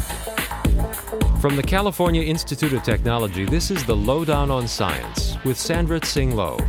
From the California Institute of Technology, this is the Lowdown on Science with Sandra Tsing Loh.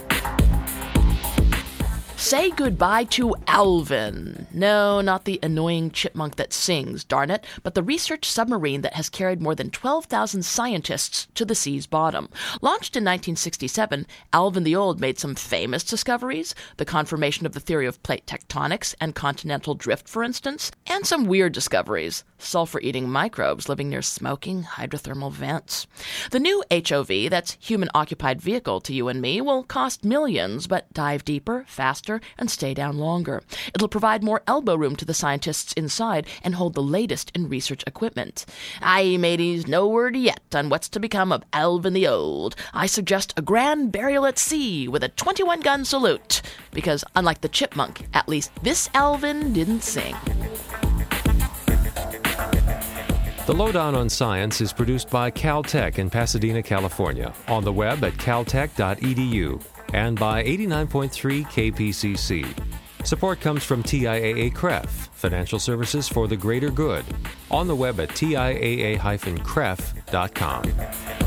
Say goodbye to Alvin. No, not the annoying chipmunk that sings, darn it, but the research submarine that has carried more than 12,000 scientists to the sea's bottom. Launched in 1967, Alvin the Old made some famous discoveries, the confirmation of the theory of plate tectonics and continental drift, for instance, and some weird discoveries, sulfur-eating microbes living near smoking hydrothermal vents. The new HOV, that's human-occupied vehicle to you and me, will cost millions, but dive deeper, faster, and stay down longer. It'll provide more elbow room to the scientists inside and hold the latest in research equipment. Aye, mateys, no word yet on what's to become of Alvin the Old. I suggest a grand burial at sea with a 21-gun salute, because unlike the chipmunk, at least this Alvin didn't sing. The Lowdown on Science is produced by Caltech in Pasadena, California, on the web at caltech.edu, and by 89.3 KPCC. Support comes from TIAA-CREF, Financial Services for the Greater Good, on the web at tiaa-cref.com.